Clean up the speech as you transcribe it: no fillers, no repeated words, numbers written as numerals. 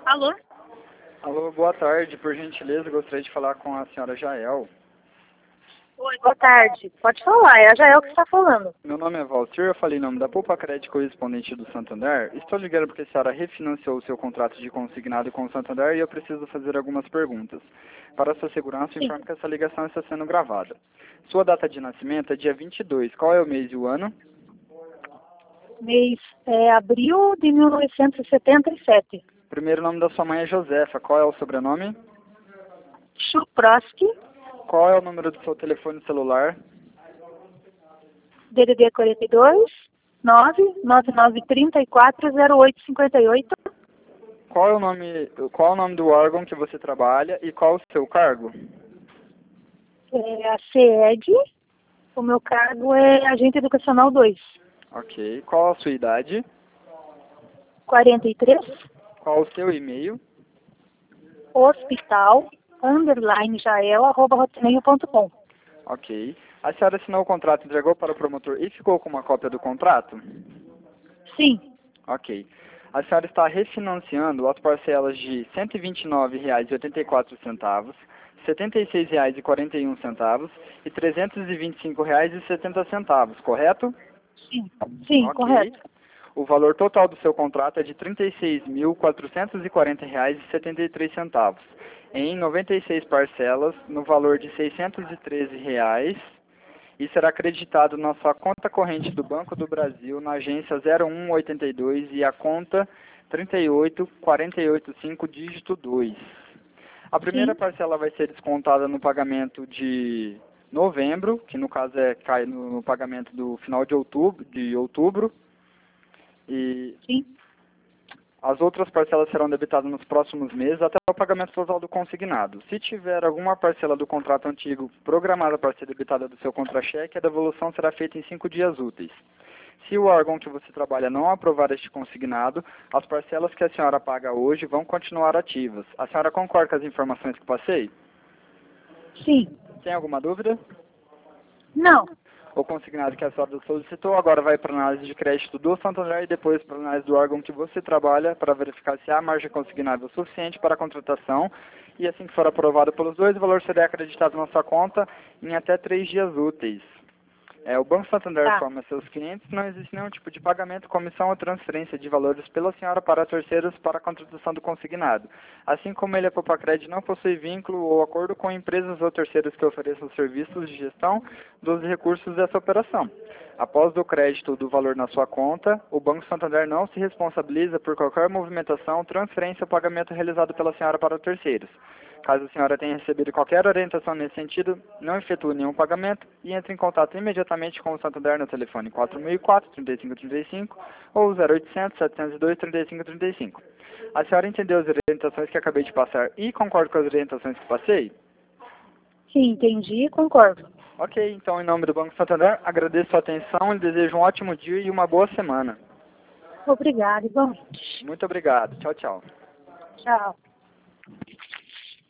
Alô? Alô, boa tarde. Por gentileza, gostaria de falar com a senhora Jael. Oi, boa tarde. Pode falar, é a Jael que está falando. Meu nome é Valtir, eu falei em nome da Poupa Crédito Correspondente do Santander. Estou ligando porque a senhora refinanciou o seu contrato de consignado com o Santander e eu preciso fazer algumas perguntas. Para sua segurança, Sim. informo que essa ligação está sendo gravada. Sua data de nascimento é dia 22. Qual é o mês e o ano? Mês abril de 1977. Primeiro nome da sua mãe é Josefa. Qual é o sobrenome? Chuproski, Qual é o número do seu telefone celular? DDD 42 999340858. Qual é o nome do órgão que você trabalha e qual o seu cargo? É a CED, o meu cargo é Agente Educacional 2. Ok. Qual a sua idade? 43, Qual o seu e-mail? hospital_jael@hotmail.com. Ok. A senhora assinou o contrato, entregou para o promotor e ficou com uma cópia do contrato? Sim, Ok. A senhora está refinanciando as parcelas de R$ 129,84, R$ 76,41 e R$ 325,70, correto? sim, Ok. correto. O valor total do seu contrato é de R$ 36.440,73, em 96 parcelas, no valor de R$ 613, e será acreditado na sua conta corrente do Banco do Brasil, na agência 0182 e a conta 38485, dígito 2. A primeira Sim, parcela vai ser descontada no pagamento de novembro, que no caso cai no pagamento do final de outubro, e sim. as outras parcelas serão debitadas nos próximos meses até o pagamento total do consignado. Se tiver alguma parcela do contrato antigo programada para ser debitada do seu contra-cheque, a devolução será feita em 5 dias úteis. Se o órgão que você trabalha não aprovar este consignado, as parcelas que a senhora paga hoje vão continuar ativas. A senhora concorda com as informações que passei? Sim. Tem alguma dúvida? Não. O consignado que a senhora solicitou agora vai para a análise de crédito do Santander e depois para a análise do órgão que você trabalha para verificar se há margem consignável suficiente para a contratação, e assim que for aprovado pelos dois, o valor será acreditado na sua conta em até 3 dias úteis. O Banco Santander Tá. informa seus clientes que não existe nenhum tipo de pagamento, comissão ou transferência de valores pela senhora para terceiros para a contratação do consignado. Assim como ele, a Popacred, não possui vínculo ou acordo com empresas ou terceiros que ofereçam serviços de gestão dos recursos dessa operação. Após o crédito do valor na sua conta, o Banco Santander não se responsabiliza por qualquer movimentação, transferência ou pagamento realizado pela senhora para terceiros. Caso a senhora tenha recebido qualquer orientação nesse sentido, não efetue nenhum pagamento e entre em contato imediatamente com o Santander no telefone 4004-3535 ou 0800-702-3535. A senhora entendeu as orientações que acabei de passar e concorda com as orientações que passei? Sim, entendi e concordo. Ok, então em nome do Banco Santander, agradeço a atenção e desejo um ótimo dia e uma boa semana. Obrigada, igualmente. Muito obrigado. Tchau, tchau. Tchau.